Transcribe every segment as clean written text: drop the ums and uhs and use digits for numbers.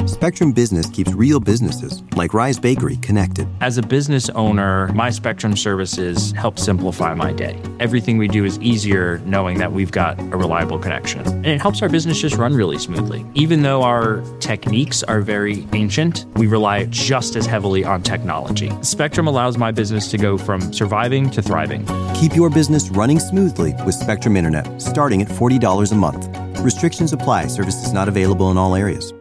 Spectrum Business keeps real businesses, like Rise Bakery, connected. As a business owner, my Spectrum services help simplify my day. Everything we do is easier knowing that we've got a reliable connection. And it helps our business just run really smoothly. Even though our techniques are very ancient, we rely just as heavily on technology. Spectrum allows my business to go from surviving to thriving. Keep your business running smoothly with Spectrum Internet, starting at $40 a month. Restrictions apply. Services not available in all areas.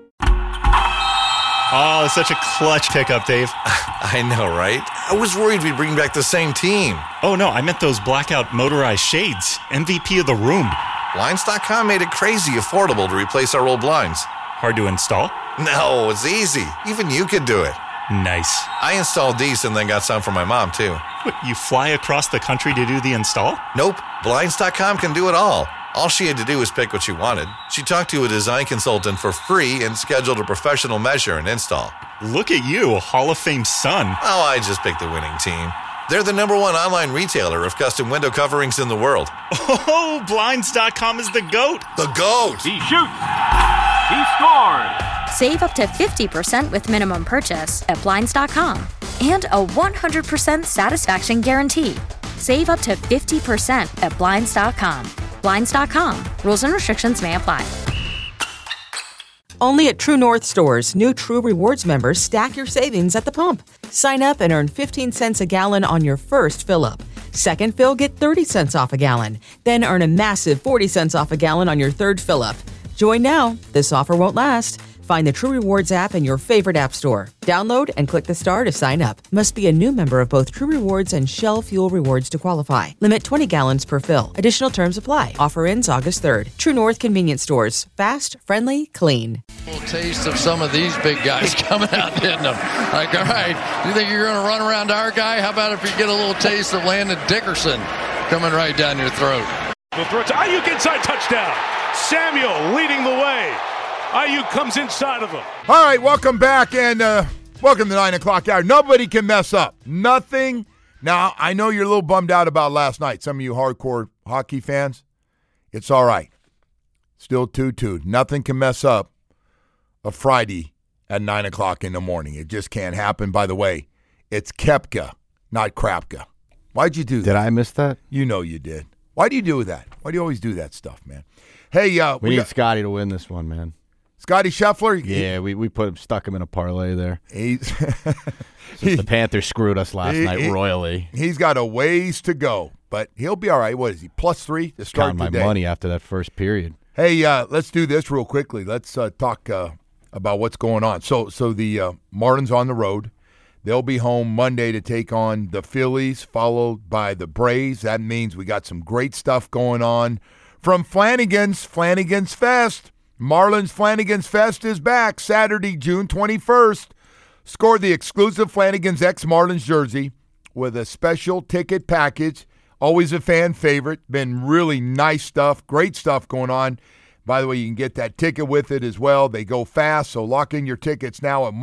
Oh, such a clutch pickup, Dave. I know, right? I was worried we'd bring back the same team. Oh, no, I meant those blackout motorized shades. MVP of the room. Blinds.com made it crazy affordable to replace our old blinds. Hard to install? No, it's easy. Even you could do it. Nice. I installed these and then got some for my mom, too. What, you fly across the country to do the install? Nope. Blinds.com can do it all. All she had to do was pick what she wanted. She talked to a design consultant for free and scheduled a professional measure and install. Look at you, a Hall of Fame son. Oh, I just picked the winning team. They're the #1 online retailer of custom window coverings in the world. Oh, Blinds.com is the GOAT. The GOAT! He shoots. He scores. Save up to 50% with minimum purchase at Blinds.com. And a 100% satisfaction guarantee. Save up to 50% at Blinds.com. Blinds.com. Rules and restrictions may apply. Only at True North stores, new True Rewards members stack your savings at the pump. Sign up and earn 15 cents a gallon on your first fill-up. Second fill, get 30 cents off a gallon. Then earn a massive 40 cents off a gallon on your third fill-up. Join now. This offer won't last. Find the True Rewards app in your favorite app store. Download and click the star to sign up. Must be a new member of both True Rewards and Shell Fuel Rewards to qualify. Limit 20 gallons per fill. Additional terms apply. Offer ends August 3rd. True North Convenience Stores. Fast, friendly, clean. A little taste of some of these big guys coming out, hitting them. Like, all right, you think you're going to run around our guy? How about if you get a little taste of Landon Dickerson coming right down your throat? The throw to Ayuk inside, touchdown. Samuel leading the way. Ayuk comes inside of him. All right, welcome back, and welcome to 9 o'clock hour. Nobody can mess up. Nothing. Now, I know you're a little bummed out about last night. Some of you hardcore hockey fans, it's all right. Still 2-2. Nothing can mess up a Friday at 9 o'clock in the morning. It just can't happen. By the way, it's Koepka, not Krapka. Why'd you do that? Did I miss that? You know you did. Why do you do that? Why do you always do that stuff, man? Hey, we need Scotty to win this one, man. Scotty Scheffler? Yeah, we stuck him in a parlay there. The Panthers screwed us last night royally. He's got a ways to go, but he'll be all right. What is he, +3 to start the day? My money after that first period. Hey, let's do this real quickly. Let's talk about what's going on. So the Marlins on the road. They'll be home Monday to take on the Phillies, followed by the Braves. That means we got some great stuff going on from Flanagan's Fest. Marlins Flanagan's Fest is back Saturday, June 21st. Score the exclusive Flanagan's X Marlins jersey with a special ticket package. Always a fan favorite. Been really nice stuff, great stuff going on. By the way, you can get that ticket with it as well. They go fast, so lock in your tickets now at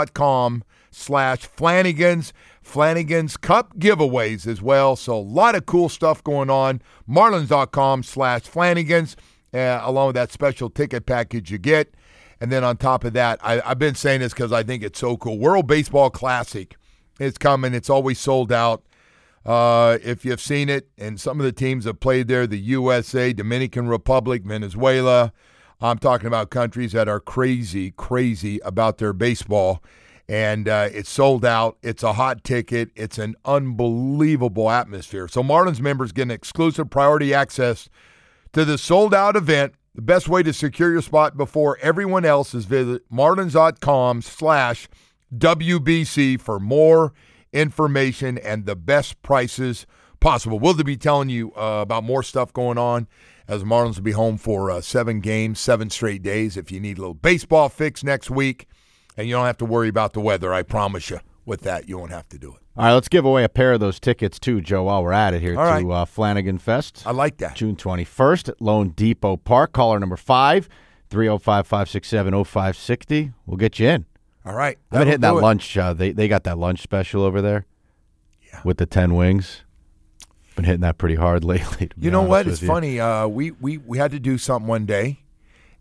marlins.com/Flanagan's. Flanagan's Cup giveaways as well. So a lot of cool stuff going on. Marlins.com/Flanagan's. Along with that special ticket package you get. And then on top of that, I've been saying this because I think it's so cool. World Baseball Classic is coming. It's always sold out. If you've seen it, and some of the teams have played there, the USA, Dominican Republic, Venezuela. I'm talking about countries that are crazy about their baseball. And it's sold out. It's a hot ticket. It's an unbelievable atmosphere. So Marlins members get an exclusive priority access to the sold-out event. The best way to secure your spot before everyone else is visit marlins.com/WBC for more information and the best prices possible. We'll be telling you about more stuff going on as Marlins will be home for 7 games, 7 straight days. If you need a little baseball fix next week, and you don't have to worry about the weather, I promise you, with that, you won't have to do it. All right, let's give away a pair of those tickets, too, Joe, while we're at it here All to right. Flanagan Fest. I like that. June 21st at Lone Depot Park. Caller number 5, 305-567-0560. We'll get you in. All right. I've been hitting that lunch. They got that lunch special over there with the 10 wings. Been hitting that pretty hard lately. You know what? It's funny. We had to do something one day,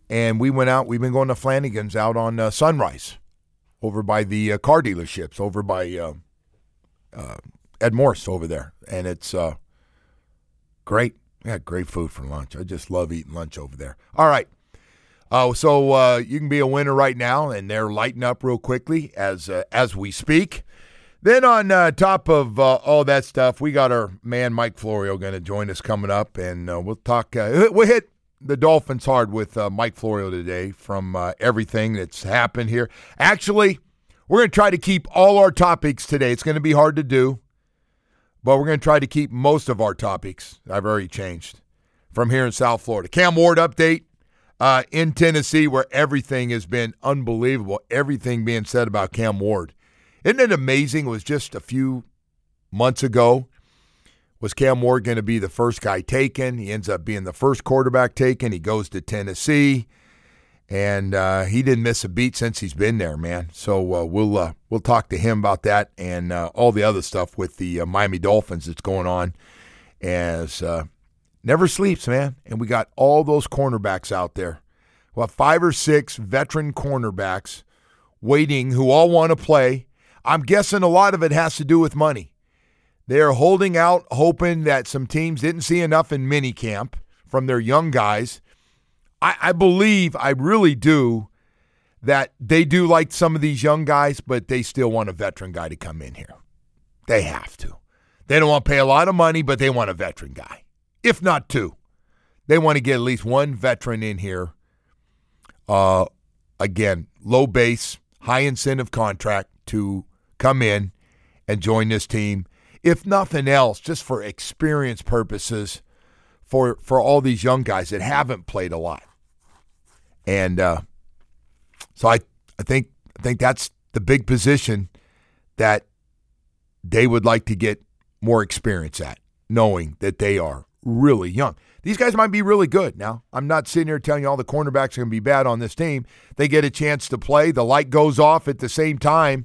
And we went out. We've been going to Flanagan's out on Sunrise over by the car dealerships, over by Ed Morse over there. And it's great. We had great food for lunch. I just love eating lunch over there. All right. So you can be a winner right now, and they're lighting up real quickly as we speak. Then on top of all that stuff, we got our man Mike Florio going to join us coming up, and we'll talk. We'll hit the Dolphins hard with Mike Florio today from everything that's happened here. Actually, we're going to try to keep all our topics today. It's going to be hard to do, but we're going to try to keep most of our topics. I've already changed from here in South Florida. Cam Ward update in Tennessee, where everything has been unbelievable. Everything being said about Cam Ward. Isn't it amazing? It was just a few months ago. Was Cam Ward going to be the first guy taken? He ends up being the first quarterback taken. He goes to Tennessee, and he didn't miss a beat since he's been there, man. So we'll talk to him about that and all the other stuff with the Miami Dolphins that's going on. As never sleeps, man. And we got all those cornerbacks out there. Well, 5 or 6 veteran cornerbacks waiting who all want to play. I'm guessing a lot of it has to do with money. They're holding out, hoping that some teams didn't see enough in minicamp from their young guys. I believe, I really do, that they do like some of these young guys, but they still want a veteran guy to come in here. They have to. They don't want to pay a lot of money, but they want a veteran guy, if not 2. They want to get at least 1 veteran in here. Again, low base, high incentive contract to come in and join this team. If nothing else, just for experience purposes for all these young guys that haven't played a lot. And so I think that's the big position that they would like to get more experience at, knowing that they are really young. These guys might be really good. Now, I'm not sitting here telling you all the cornerbacks are going to be bad on this team. They get a chance to play. The light goes off at the same time.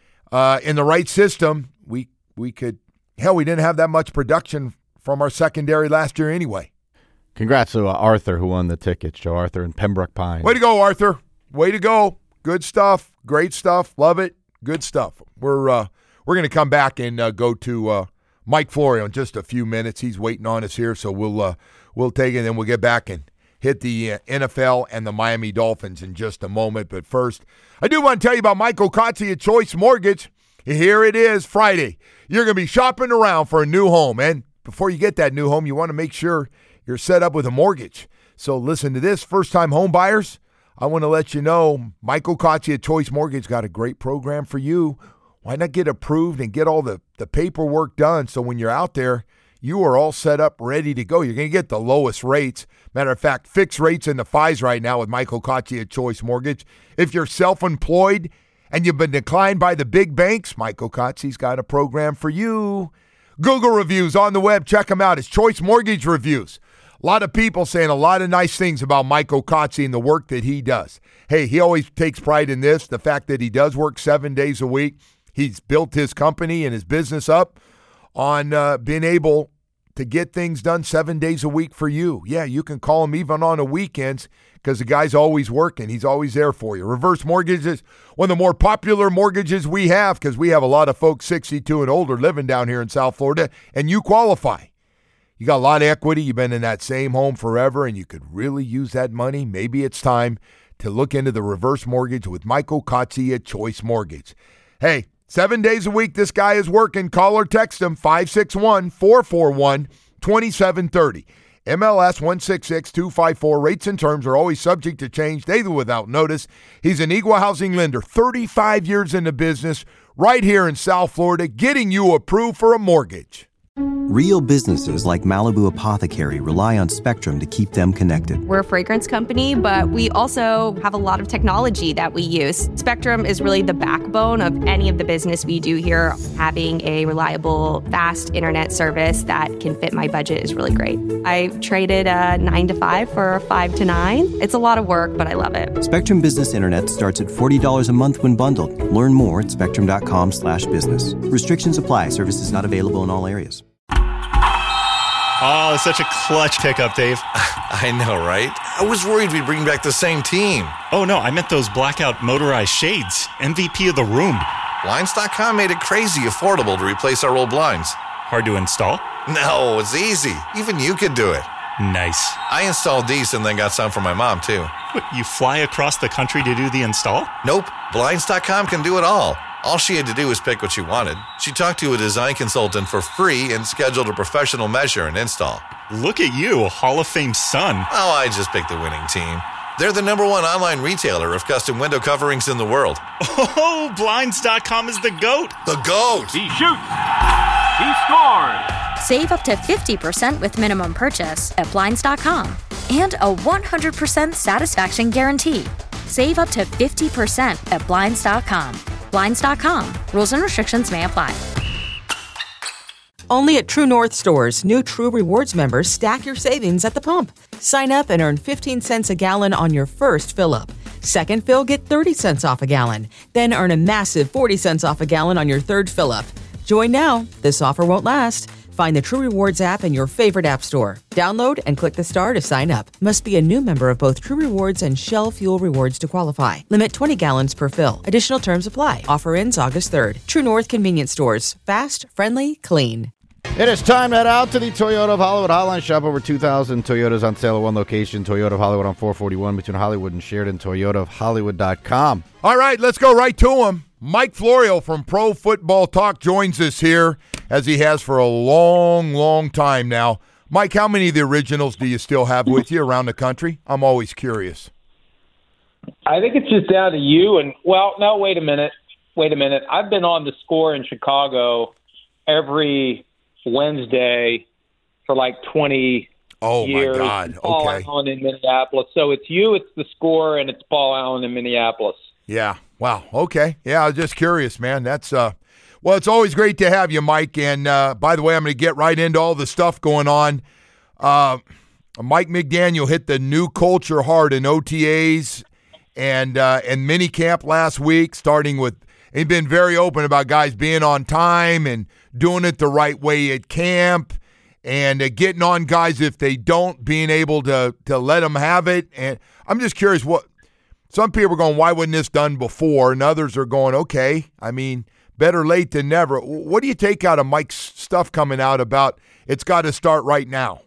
In the right system, we could – hell, we didn't have that much production from our secondary last year anyway. Congrats to Arthur, who won the tickets, Joe Arthur in Pembroke Pines. Way to go, Arthur. Way to go. Good stuff. Great stuff. Love it. Good stuff. We're going to come back and go to Mike Florio in just a few minutes. He's waiting on us here, so we'll take it, and then we'll get back and hit the NFL and the Miami Dolphins in just a moment. But first, I do want to tell you about Michael Kotze at Choice Mortgage. Here it is, Friday. You're going to be shopping around for a new home, and before you get that new home, you want to make sure you're set up with a mortgage. So listen to this, first-time home buyers, I want to let you know Michael Kotze at Choice Mortgage got a great program for you. Why not get approved and get all the paperwork done so when you're out there, you are all set up, ready to go. You're going to get the lowest rates. Matter of fact, fixed rates in the 5s right now with Michael Kotze at Choice Mortgage. If you're self-employed and you've been declined by the big banks, Michael Kotze's got a program for you. Google reviews on the web. Check them out. It's Choice Mortgage Reviews. A lot of people saying a lot of nice things about Michael Kotze and the work that he does. Hey, he always takes pride in this, the fact that he does work 7 days a week. He's built his company and his business up on being able to get things done 7 days a week for you. Yeah, you can call him even on the weekends because the guy's always working. He's always there for you. Reverse mortgage is one of the more popular mortgages we have because we have a lot of folks 62 and older living down here in South Florida, and you qualify. You got a lot of equity. You've been in that same home forever, and you could really use that money. Maybe it's time to look into the reverse mortgage with Michael Kotze at Choice Mortgage. Hey, 7 days a week, this guy is working. Call or text him, 561-441-2730. MLS 166254. Rates and terms are always subject to change, daily without notice. He's an Eagle Housing lender, 35 years in the business, right here in South Florida, getting you approved for a mortgage. Real businesses like Malibu Apothecary rely on Spectrum to keep them connected. We're a fragrance company, but we also have a lot of technology that we use. Spectrum is really the backbone of any of the business we do here. Having a reliable, fast internet service that can fit my budget is really great. I traded a 9 to 5 for a 5 to 9. It's a lot of work, but I love it. Spectrum Business Internet starts at $40 a month when bundled. Learn more at spectrum.com/business. Restrictions apply. Services not available in all areas. Oh, such a clutch pickup, Dave. I know, right? I was worried we'd bring back the same team. Oh, no, I meant those blackout motorized shades. MVP of the room. Blinds.com made it crazy affordable to replace our old blinds. Hard to install? No, it's easy. Even you could do it. Nice. I installed these and then got some for my mom, too. What, you fly across the country to do the install? Nope. Blinds.com can do it all. All she had to do was pick what she wanted. She talked to a design consultant for free and scheduled a professional measure and install. Look at you, Hall of Fame son. Oh, I just picked the winning team. They're the #1 online retailer of custom window coverings in the world. Oh, Blinds.com is the GOAT. The GOAT! He shoots. He scores. Save up to 50% with minimum purchase at Blinds.com. And a 100% satisfaction guarantee. Save up to 50% at Blinds.com. Blinds.com. Rules and restrictions may apply. Only at True North stores, new True Rewards members stack your savings at the pump. Sign up and earn 15 cents a gallon on your first fill-up. Second fill, get 30 cents off a gallon. Then earn a massive 40 cents off a gallon on your third fill-up. Join now. This offer won't last. Find the True Rewards app in your favorite app store. Download and click the star to sign up. Must be a new member of both True Rewards and Shell Fuel Rewards to qualify. Limit 20 gallons per fill. Additional terms apply. Offer ends August 3rd. True North Convenience Stores. Fast, friendly, clean. It is time to head out to the Toyota of Hollywood Hotline. Shop over 2,000 Toyotas on sale at one location. Toyota of Hollywood on 441 between Hollywood and Sheridan. ToyotaofHollywood.com. All right, let's go right to him. Mike Florio from Pro Football Talk joins us here, as he has for a long, long time now. Mike, how many of the originals do you still have with you around the country? I'm always curious. I think it's just down to you. And, well, no, wait a minute. I've been on the Score in Chicago every Wednesday for like 20 years. Oh, my God. Paul Okay. Allen in Minneapolis. So it's you, it's the Score, and it's Paul Allen in Minneapolis. Yeah. Wow. Okay. Yeah, I was just curious, man. That's well, it's always great to have you, Mike. And by the way, I'm going to get right into all the stuff going on. Mike McDaniel hit the new culture hard in OTAs and minicamp last week, starting with he's been very open about guys being on time and doing it the right way at camp and getting on guys if they don't, being able to let them have it. And I'm just curious what some people are going, why wasn't this done before? And others are going, okay, I mean, better late than never. What do you take out of Mike's stuff coming out about it's got to start right now?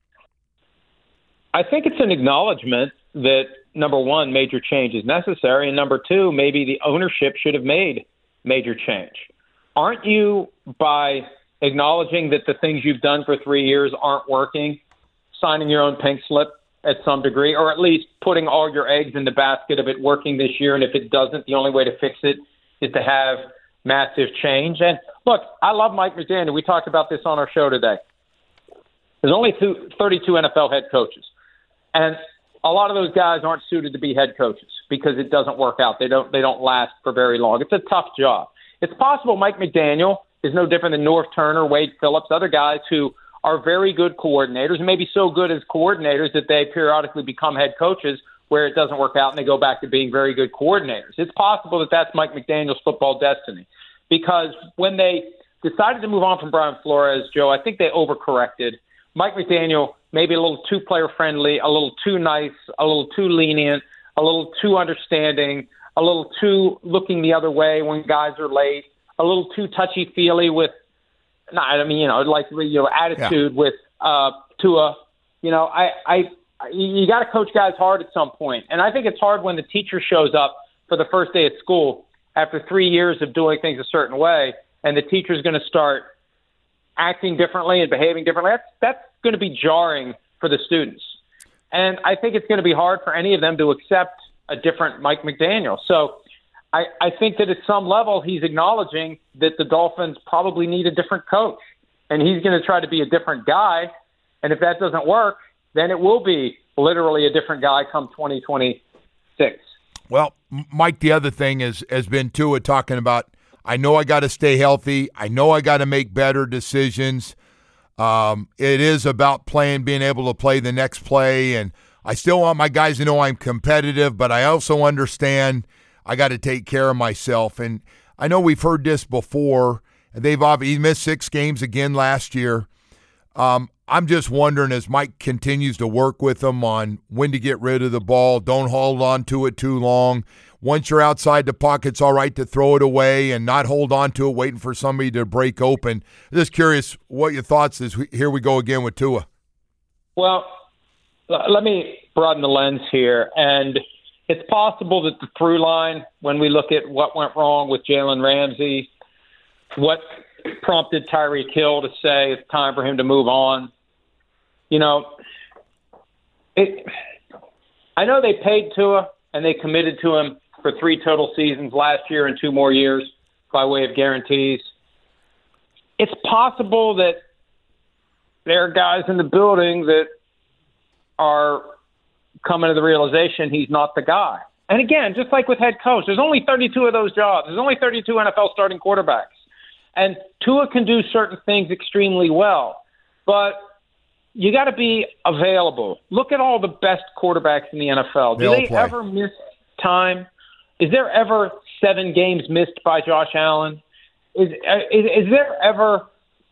I think it's an acknowledgement that, number one, major change is necessary, and number two, maybe the ownership should have made major change. Aren't you, by acknowledging that the things you've done for 3 years aren't working, signing your own pink slip at some degree, or at least putting all your eggs in the basket of it working this year, and if it doesn't, the only way to fix it is to have massive change? And look, I love Mike McDaniel. We talked about this on our show today. There's only 32 NFL head coaches, and a lot of those guys aren't suited to be head coaches because it doesn't work out. They don't last for very long. It's a tough job. It's possible Mike McDaniel is no different than North Turner, Wade Phillips, other guys who are very good coordinators, and maybe so good as coordinators that they periodically become head coaches where it doesn't work out and they go back to being very good coordinators. It's possible that that's Mike McDaniel's football destiny, because when they decided to move on from Brian Flores, Joe, I think they overcorrected. Mike McDaniel maybe a little too player-friendly, a little too nice, a little too lenient, a little too understanding, a little too looking the other way when guys are late, a little too touchy-feely with attitude with Tua. You got to coach guys hard at some point. And I think it's hard when the teacher shows up for the first day at school after 3 years of doing things a certain way, and the teacher's going to start acting differently and behaving differently. That's going to be jarring for the students. And I think it's going to be hard for any of them to accept a different Mike McDaniel. So I think that at some level he's acknowledging that the Dolphins probably need a different coach, and he's going to try to be a different guy. And if that doesn't work, then it will be literally a different guy come 2026. Well, Mike, the other thing has been Tua talking about, I know I got to stay healthy. I know I got to make better decisions. It is about being able to play the next play, and I still want my guys to know I'm competitive, but I also understand I got to take care of myself. And I know we've heard this before. He missed 6 games again last year. I'm just wondering, as Mike continues to work with them on when to get rid of the ball, don't hold on to it too long. Once you're outside the pocket, it's all right to throw it away and not hold on to it, waiting for somebody to break open. Just curious what your thoughts is. Here we go again with Tua. Well, let me broaden the lens here. And it's possible that the through line, when we look at what went wrong with Jalen Ramsey, what prompted Tyreek Hill to say it's time for him to move on. You know, I know they paid Tua and they committed to him for 3 total seasons last year and 2 more years by way of guarantees. It's possible that there are guys in the building that are coming to the realization he's not the guy. And again, just like with head coach, there's only 32 of those jobs. There's only 32 NFL starting quarterbacks. And Tua can do certain things extremely well, but you got to be available. Look at all the best quarterbacks in the NFL. Do they ever miss time? Is there ever 7 games missed by Josh Allen? Is there ever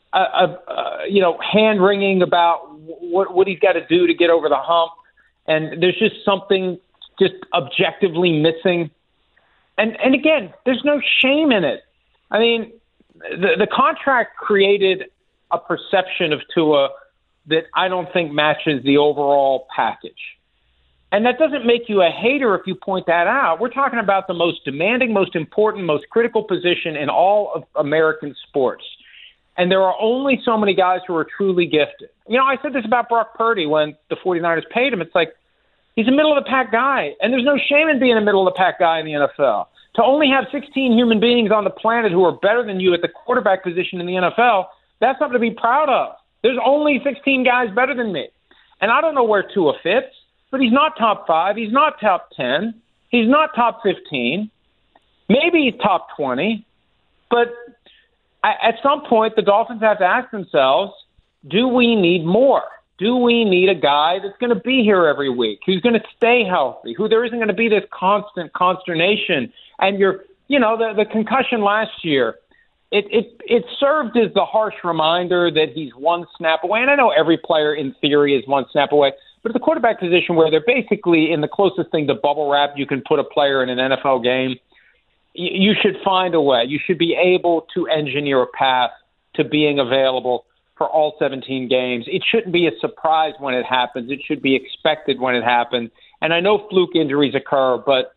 hand-wringing about what he's got to do to get over the hump? And there's just something just objectively missing. And again, there's no shame in it. I mean, the contract created a perception of Tua that I don't think matches the overall package. And that doesn't make you a hater if you point that out. We're talking about the most demanding, most important, most critical position in all of American sports. And there are only so many guys who are truly gifted. You know, I said this about Brock Purdy when the 49ers paid him. It's like, he's a middle-of-the-pack guy, and there's no shame in being a middle-of-the-pack guy in the NFL. To only have 16 human beings on the planet who are better than you at the quarterback position in the NFL, that's something to be proud of. There's only 16 guys better than me. And I don't know where Tua fits, but he's not top 5. He's not top 10. He's not top 15. Maybe he's top 20. But at some point, the Dolphins have to ask themselves, do we need more? Do we need a guy that's going to be here every week, who's going to stay healthy, who there isn't going to be this constant consternation? And the concussion last year, it served as the harsh reminder that he's one snap away. And I know every player in theory is one snap away, but at the quarterback position where they're basically in the closest thing to bubble wrap you can put a player in an NFL game, you should find a way. You should be able to engineer a path to being available for all 17 games. It shouldn't be a surprise when it happens. It should be expected when it happens. And I know fluke injuries occur, but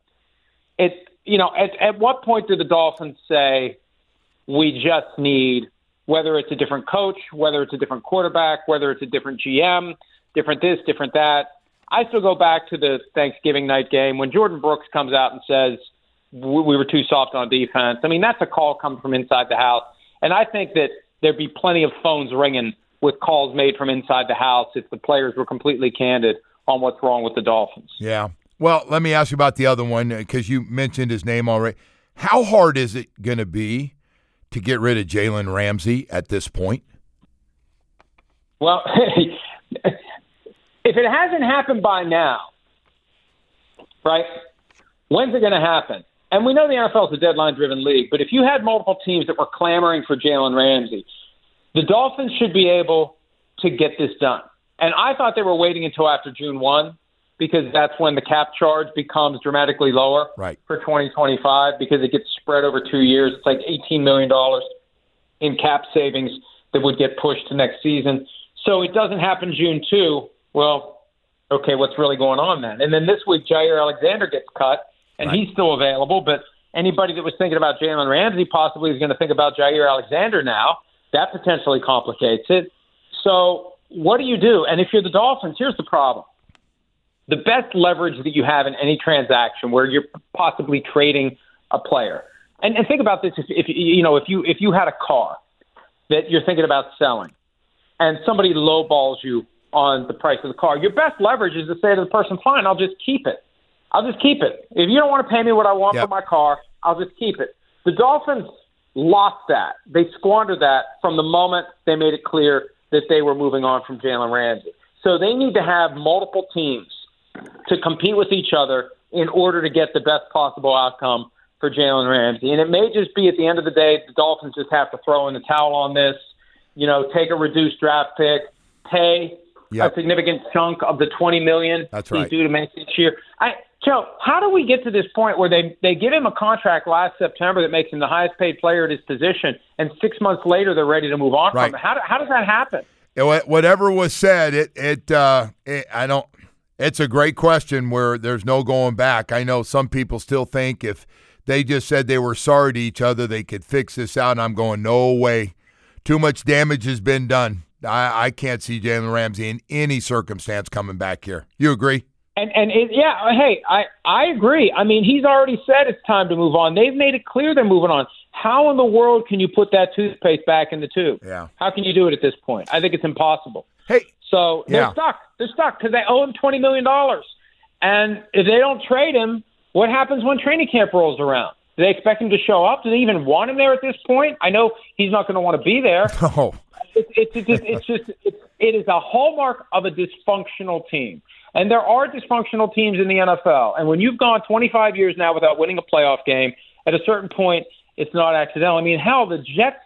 at what point do the Dolphins say, we just need, whether it's a different coach, whether it's a different quarterback, whether it's a different GM, different this, different that. I still go back to the Thanksgiving night game when Jordan Brooks comes out and says, we were too soft on defense. I mean, that's a call coming from inside the house. And I think that there'd be plenty of phones ringing with calls made from inside the house if the players were completely candid on what's wrong with the Dolphins. Yeah. Well, let me ask you about the other one because you mentioned his name already. How hard is it going to be to get rid of Jalen Ramsey at this point? Well, if it hasn't happened by now, right, when's it going to happen? And we know the NFL is a deadline-driven league, but if you had multiple teams that were clamoring for Jalen Ramsey, the Dolphins should be able to get this done. And I thought they were waiting until after June 1 because that's when the cap charge becomes dramatically lower for 2025 because it gets spread over 2 years. It's like $18 million in cap savings that would get pushed to next season. So it doesn't happen June 2. Well, okay, what's really going on then? And then this week, Jair Alexander gets cut, and he's still available. But anybody that was thinking about Jalen Ramsey possibly is going to think about Jair Alexander now. That potentially complicates it. So what do you do? And if you're the Dolphins, here's the problem. The best leverage that you have in any transaction where you're possibly trading a player. And think about this: if you had a car that you're thinking about selling, and somebody lowballs you on the price of the car, your best leverage is to say to the person, "Fine, I'll just keep it. I'll just keep it. If you don't want to pay me what I want for my car, I'll just keep it." The Dolphins lost that. They squandered that from the moment they made it clear that they were moving on from Jalen Ramsey. So they need to have multiple teams to compete with each other in order to get the best possible outcome for Jalen Ramsey. And it may just be at the end of the day, the Dolphins just have to throw in the towel on this, take a reduced draft pick, pay a significant chunk of the $20 million That's right. he's due to make this year. Joe, how do we get to this point where they give him a contract last September that makes him the highest paid player at his position, and 6 months later they're ready to move on from him? How does that happen? Whatever was said, it's a great question where there's no going back. I know some people still think if they just said they were sorry to each other, they could fix this out, and I'm going, no way. Too much damage has been done. I can't see Jalen Ramsey in any circumstance coming back here. You agree? Hey, I agree. I mean, he's already said it's time to move on. They've made it clear they're moving on. How in the world can you put that toothpaste back in the tube? Yeah. How can you do it at this point? I think it's impossible. Hey. So they're stuck. They're stuck because they owe him $20 million. And if they don't trade him, what happens when training camp rolls around? Do they expect him to show up? Do they even want him there at this point? I know he's not going to want to be there. No. It is a hallmark of a dysfunctional team. And there are dysfunctional teams in the NFL. And when you've gone 25 years now without winning a playoff game, at a certain point, it's not accidental. I mean, hell, the Jets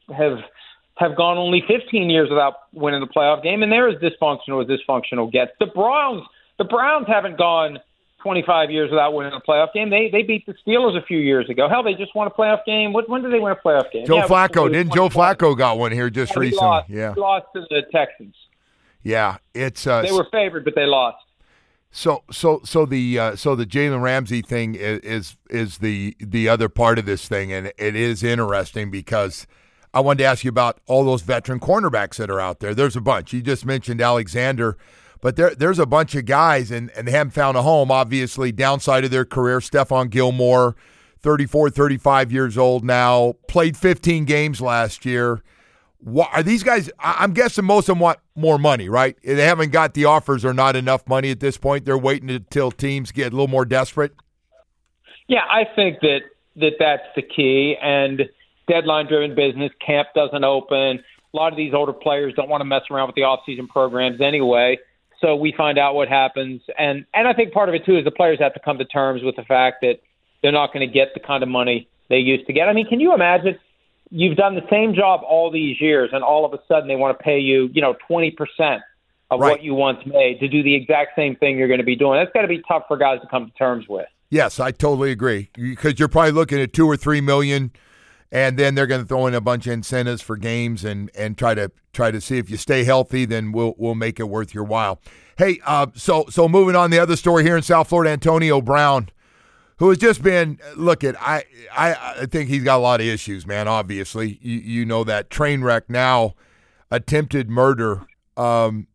have gone only 15 years without winning the playoff game, and they're as dysfunctional gets. The Browns haven't gone 25 years without winning a playoff game. They beat the Steelers a few years ago. Hell, they just won a playoff game. When did they win a playoff game? Joe Flacco got one here just recently? He lost to the Texans. Yeah, it's they were favored, but they lost. So the Jalen Ramsey thing is the other part of this thing, and it is interesting because I wanted to ask you about all those veteran cornerbacks that are out there. There's a bunch. You just mentioned Alexander, but there's a bunch of guys, and they haven't found a home. Obviously, downside of their career, Stephon Gilmore, 34, 35 years old now, played 15 games last year. Are these guys – I'm guessing most of them want more money, right? They haven't got the offers or not enough money at this point. They're waiting until teams get a little more desperate? Yeah, I think that's the key. And deadline-driven business, camp doesn't open. A lot of these older players don't want to mess around with the off-season programs anyway. So we find out what happens. And I think part of it, too, is the players have to come to terms with the fact that they're not going to get the kind of money they used to get. I mean, can you imagine – you've done the same job all these years, and all of a sudden they want to pay you, 20% of what you once made to do the exact same thing you're going to be doing. That's got to be tough for guys to come to terms with. Yes, I totally agree, because you're probably looking at $2 or $3 million, and then they're going to throw in a bunch of incentives for games and try to see if you stay healthy, then we'll make it worth your while. Hey, so moving on, the other story here in South Florida, Antonio Brown, who has just been – look, I think he's got a lot of issues, man, obviously. You know that. Train wreck now, attempted murder. I'm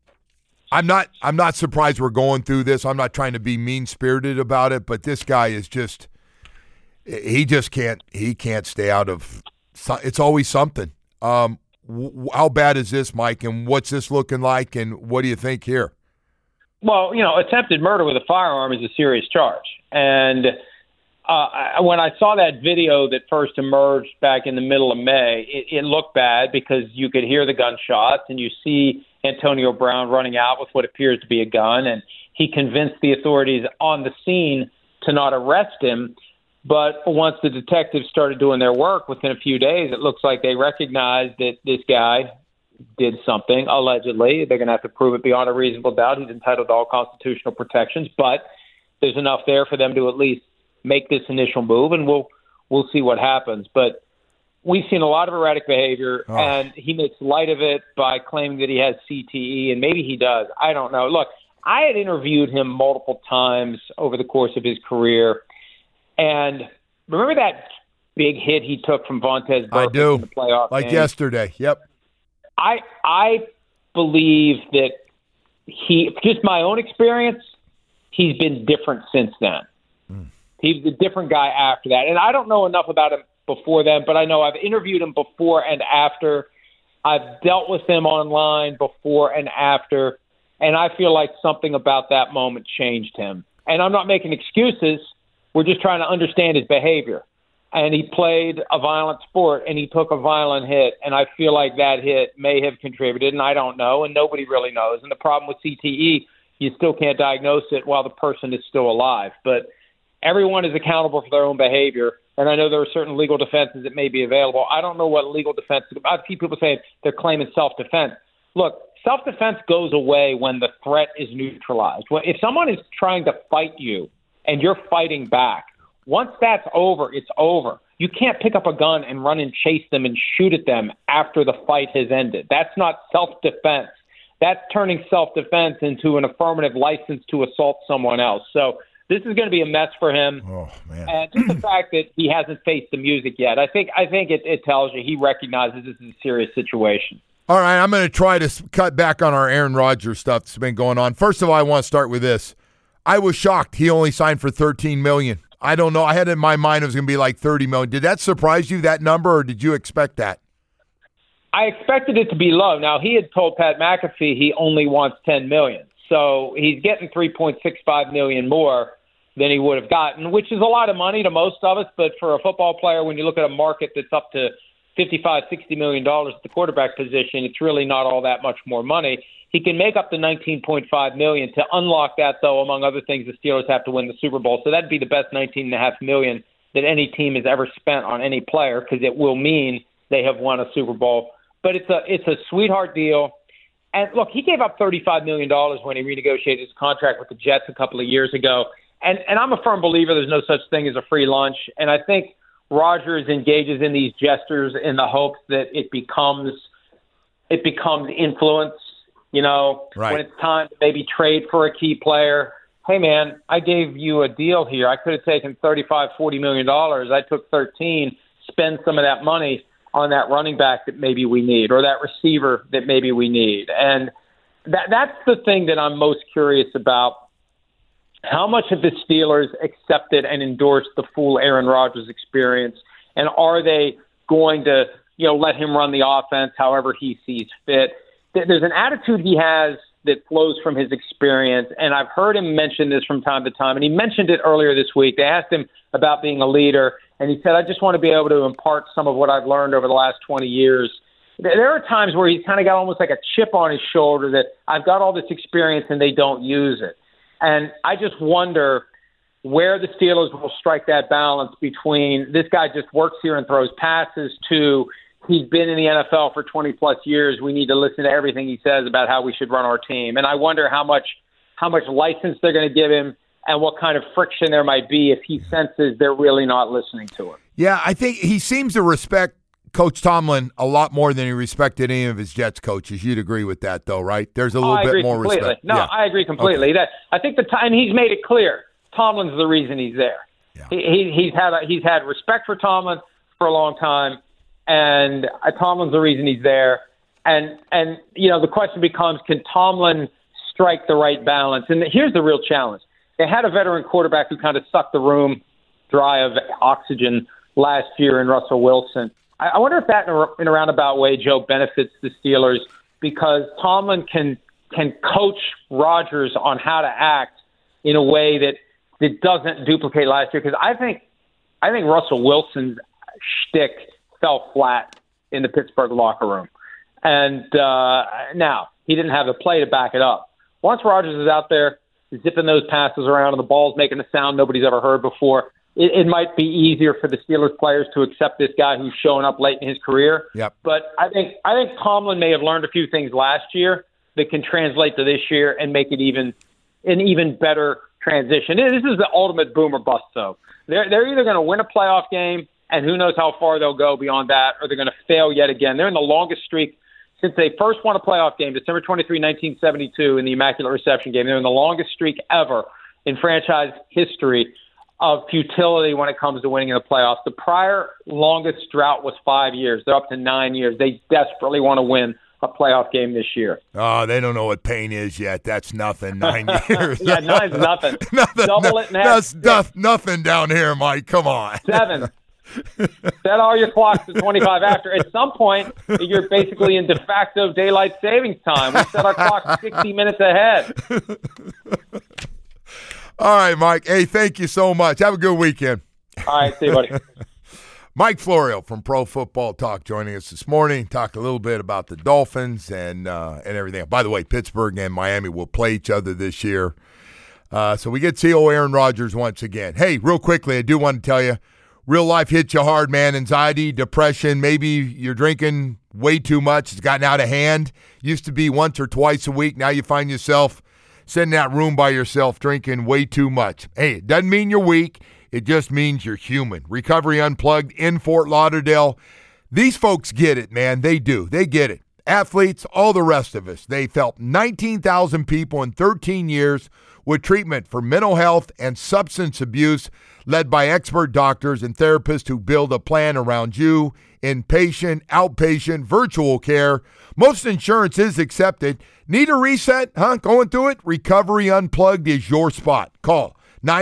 not surprised we're going through this. I'm not trying to be mean-spirited about it, but this guy is just – he can't stay out of – it's always something. How bad is this, Mike, and what's this looking like, and what do you think here? Well, attempted murder with a firearm is a serious charge. And when I saw that video that first emerged back in the middle of May, it looked bad because you could hear the gunshots and you see Antonio Brown running out with what appears to be a gun. And he convinced the authorities on the scene to not arrest him. But once the detectives started doing their work within a few days, it looks like they recognized that this guy did something, allegedly. They're going to have to prove it beyond a reasonable doubt. He's entitled to all constitutional protections, but there's enough there for them to at least make this initial move, and we'll see what happens. But we've seen a lot of erratic behavior, and he makes light of it by claiming that he has CTE, and maybe he does. I don't know. Look, I had interviewed him multiple times over the course of his career, and remember that big hit he took from Vontaze Burfict I do. in the playoff like game? Yesterday. Yep. I believe that just my own experience, he's been different since then. He's a different guy after that. And I don't know enough about him before then, but I know I've interviewed him before and after. I've dealt with him online before and after, and I feel like something about that moment changed him. And I'm not making excuses. We're just trying to understand his behavior. And he played a violent sport, and he took a violent hit, and I feel like that hit may have contributed, and I don't know, and nobody really knows. And the problem with CTE, you still can't diagnose it while the person is still alive. But everyone is accountable for their own behavior, and I know there are certain legal defenses that may be available. I don't know what legal defense – I see people saying they're claiming self-defense. Look, self-defense goes away when the threat is neutralized. If someone is trying to fight you and you're fighting back, once that's over, it's over. You can't pick up a gun and run and chase them and shoot at them after the fight has ended. That's not self-defense. That's turning self-defense into an affirmative license to assault someone else. So this is going to be a mess for him. Oh, man. And just the fact that he hasn't faced the music yet, I think it tells you he recognizes this is a serious situation. All right, I'm going to try to cut back on our Aaron Rodgers stuff that's been going on. First of all, I want to start with this. I was shocked he only signed for $13 million. I don't know. I had in my mind it was going to be like $30 million. Did that surprise you, that number, or did you expect that? I expected it to be low. Now, he had told Pat McAfee he only wants $10 million. So he's getting $3.65 million more than he would have gotten, which is a lot of money to most of us. But for a football player, when you look at a market that's up to $55, $60 million at the quarterback position, it's really not all that much more money. He can make up the $19.5 million. To unlock that, though, among other things, the Steelers have to win the Super Bowl. So that'd be the best $19.5 million that any team has ever spent on any player, because it will mean they have won a Super Bowl. But it's a sweetheart deal. And look, he gave up $35 million when he renegotiated his contract with the Jets a couple of years ago. And I'm a firm believer there's no such thing as a free lunch. And I think Rodgers engages in these gestures in the hopes that it becomes influence. When it's time to maybe trade for a key player. Hey, man, I gave you a deal here. I could have taken $35, $40 million. I took 13, spend some of that money on that running back that maybe we need, or that receiver that maybe we need. And that's the thing that I'm most curious about. How much have the Steelers accepted and endorsed the full Aaron Rodgers experience? And are they going to, let him run the offense however he sees fit? There's an attitude he has that flows from his experience, and I've heard him mention this from time to time, and he mentioned it earlier this week. They asked him about being a leader, and he said, I just want to be able to impart some of what I've learned over the last 20 years. There are times where he's kind of got almost like a chip on his shoulder that I've got all this experience and they don't use it. And I just wonder where the Steelers will strike that balance between this guy just works here and throws passes to he's been in the NFL for 20-plus years. We need to listen to everything he says about how we should run our team. And I wonder how much license they're going to give him and what kind of friction there might be if he senses they're really not listening to him. Yeah, I think he seems to respect Coach Tomlin a lot more than he respected any of his Jets coaches. You'd agree with that, though, right? There's a little bit more completely. respect. No, yeah. I agree completely. Okay. I think and he's made it clear Tomlin's the reason he's there. Yeah. He's had respect for Tomlin for a long time. And Tomlin's the reason he's there. And the question becomes, can Tomlin strike the right balance? And here's the real challenge. They had a veteran quarterback who kind of sucked the room dry of oxygen last year in Russell Wilson. I wonder if that, in a roundabout way, Joe, benefits the Steelers, because Tomlin can coach Rodgers on how to act in a way that doesn't duplicate last year. Because I think Russell Wilson's shtick fell flat in the Pittsburgh locker room. And now, he didn't have the play to back it up. Once Rodgers is out there zipping those passes around and the ball's making a sound nobody's ever heard before, it might be easier for the Steelers players to accept this guy who's showing up late in his career. Yep. But I think Tomlin may have learned a few things last year that can translate to this year and make it an even better transition. This is the ultimate boom or bust, though. They're either going to win a playoff game, and who knows how far they'll go beyond that, or they're going to fail yet again. They're in the longest streak since they first won a playoff game, December 23, 1972, in the Immaculate Reception game. They're in the longest streak ever in franchise history of futility when it comes to winning in the playoffs. The prior longest drought was 5 years. They're up to 9 years. They desperately want to win a playoff game this year. Oh, they don't know what pain is yet. That's nothing. 9 years. Yeah, 9's nothing. Nothing. Double it in half. That's nothing down here, Mike. Come on. 7. Set all your clocks to 25 after. At some point, you're basically in de facto daylight savings time. We set our clocks 60 minutes ahead. All right, Mike. Hey, thank you so much. Have a good weekend. All right, see you, buddy. Mike Florio from Pro Football Talk joining us this morning. Talked a little bit about the Dolphins and everything. By the way, Pittsburgh and Miami will play each other this year. So we get to see Aaron Rodgers once again. Hey, real quickly, I do want to tell you, real life hits you hard, man. Anxiety, depression, maybe you're drinking way too much. It's gotten out of hand. Used to be once or twice a week. Now you find yourself sitting in that room by yourself drinking way too much. Hey, it doesn't mean you're weak. It just means you're human. Recovery Unplugged in Fort Lauderdale. These folks get it, man. They do. They get it. Athletes, all the rest of us. They've helped 19,000 people in 13 years with treatment for mental health and substance abuse, led by expert doctors and therapists who build a plan around you, inpatient, outpatient, virtual care. Most insurance is accepted. Need a reset? Going through it? Recovery Unplugged is your spot. Call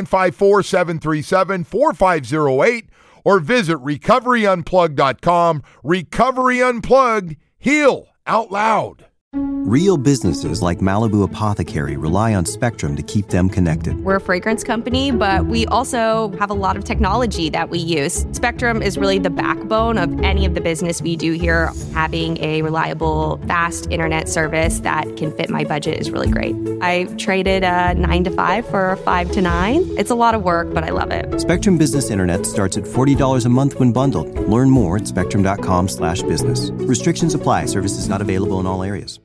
954-737-4508 or visit recoveryunplugged.com. Recovery Unplugged. Heal out loud. Real businesses like Malibu Apothecary rely on Spectrum to keep them connected. We're a fragrance company, but we also have a lot of technology that we use. Spectrum is really the backbone of any of the business we do here. Having a reliable, fast internet service that can fit my budget is really great. I traded a 9 to 5 for a 5 to 9. It's a lot of work, but I love it. Spectrum Business Internet starts at $40 a month when bundled. Learn more at spectrum.com/business. Restrictions apply. Services not available in all areas.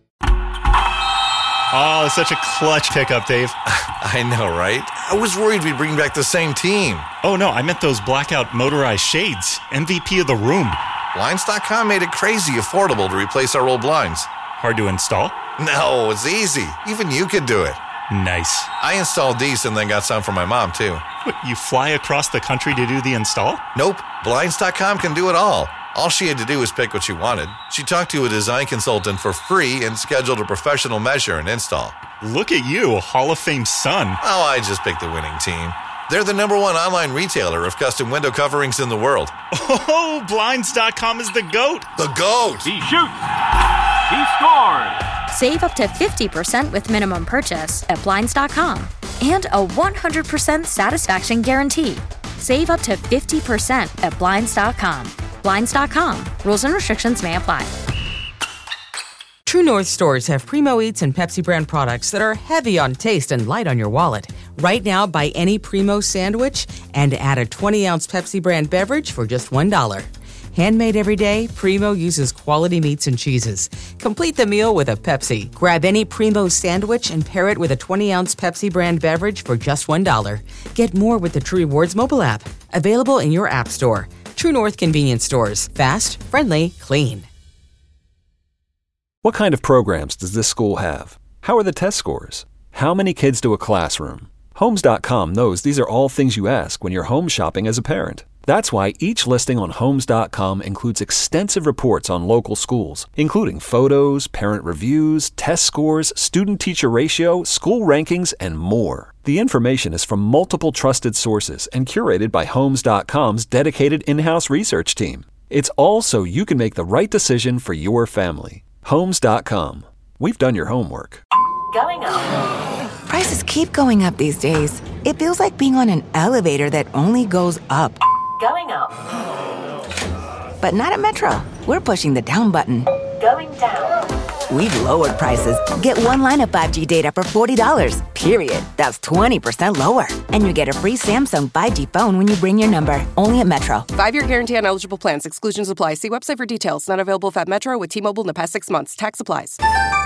Oh, such a clutch pickup, Dave. I know, right? I was worried we'd bring back the same team. Oh, no, I meant those blackout motorized shades. MVP of the room. Blinds.com made it crazy affordable to replace our old blinds. Hard to install? No, it's easy. Even you could do it. Nice. I installed these and then got some for my mom, too. What, you fly across the country to do the install? Nope. Blinds.com can do it all. All she had to do was pick what she wanted. She talked to a design consultant for free and scheduled a professional measure and install. Look at you, Hall of Fame son. Oh, I just picked the winning team. They're the #1 online retailer of custom window coverings in the world. Oh, Blinds.com is the GOAT. The GOAT. He shoots. He scores. Save up to 50% with minimum purchase at Blinds.com. And a 100% satisfaction guarantee. Save up to 50% at Blinds.com. Blinds.com. Rules and restrictions may apply. True North stores have Primo Eats and Pepsi brand products that are heavy on taste and light on your wallet. Right now, buy any Primo sandwich and add a 20-ounce Pepsi brand beverage for just $1. Handmade every day, Primo uses quality meats and cheeses. Complete the meal with a Pepsi. Grab any Primo sandwich and pair it with a 20-ounce Pepsi brand beverage for just $1. Get more with the True Rewards mobile app. Available in your app store. True North convenience stores. Fast, friendly, clean. What kind of programs does this school have? How are the test scores? How many kids to a classroom? Homes.com knows these are all things you ask when you're home shopping as a parent. That's why each listing on Homes.com includes extensive reports on local schools, including photos, parent reviews, test scores, student-teacher ratio, school rankings, and more. The information is from multiple trusted sources and curated by Homes.com's dedicated in-house research team. It's all so you can make the right decision for your family. Homes.com. We've done your homework. Going up. Prices keep going up these days. It feels like being on an elevator that only goes up. Going up. But not at Metro. We're pushing the down button. Going down. We've lowered prices. Get one line of 5G data for $40, period. That's 20% lower. And you get a free Samsung 5G phone when you bring your number. Only at Metro. 5-year guarantee on eligible plans. Exclusions apply. See website for details. Not available at Metro with T-Mobile in the past 6 months. Tax applies.